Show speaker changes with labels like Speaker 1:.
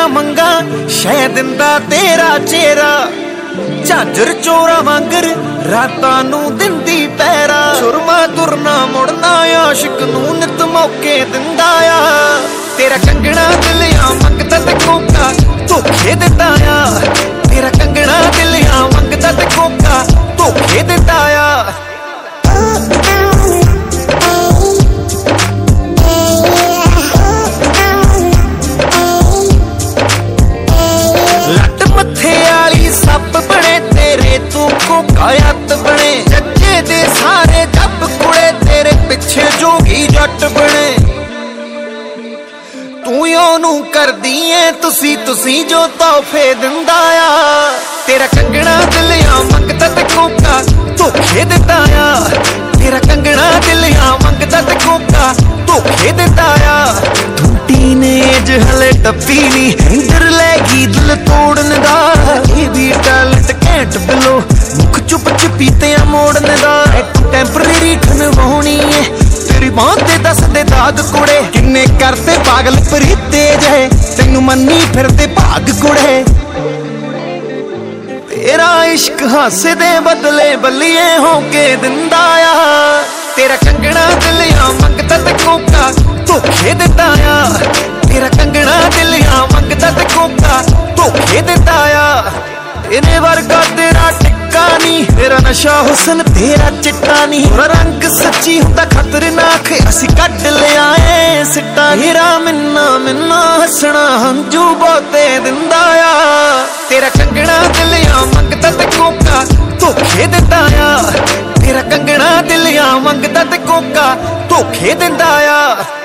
Speaker 1: मंगा शह दिंदा तेरा चेहरा झांझर चोरा वांगर रातां नूं दिंदी पैरा सुरमा तुरना मुड़ना आशिक नूं नित मौके दिंदा आ तेरा कंगना दिलिया मंगदा ते कोका धोखे दिंदा आ तेरा कंगना दिलिया मंगदा ते कोका धोखे दिंदा आ कायत बने जच्चे दे सारे जब कुड़े तेरे पिछे जोगी जट बने तू ओनू कर दिए तुसी जो तोहफे दिंदा आ तेरा कंगना दिलिया मंगदा ते कोका धोखे दिंदा आ तेरा कंगना दिलिया मंगदा ते कोका धोखे दिंदा आ तू टीनेज हले टप्पी नी हिंदर लैगी दिल तोड़न दा ये भी टैलेंट कैंट बिलो मुख चुप चुपीते मोड़ने दा टैंपरेरी ठनवाउणी है तेरी बांह ते दस दे दाग कुड़े किन्ने करते पागल प्रीते जहे तैनू मन्नी फिरदे भाग कुड़े तेरा इश्क हासे दे बदले बल्लिए होके दिंदा आ तेरा कंगना दिलिया मंगदा ते कोका धोखे दिंदा आ तेरा कंगना दिलिया मंगदा ते कोका धोखे दिंदा आ इने वर्गा तेरा टिक्का नी तेरा नशा हुसन तेरा चिट्टा नी रंग सच्ची हुंदा खतरनाक असी कट ले आए सिट्टा हीरा मिन्ना हसना हंजू बहुते दिंदा आ तेरा कंगना दिलिया मंगदा ते कोका धोखे दिंदा आ तेरा कंगना दिलिया मंगदा ते कोका धोखे दिंदा आ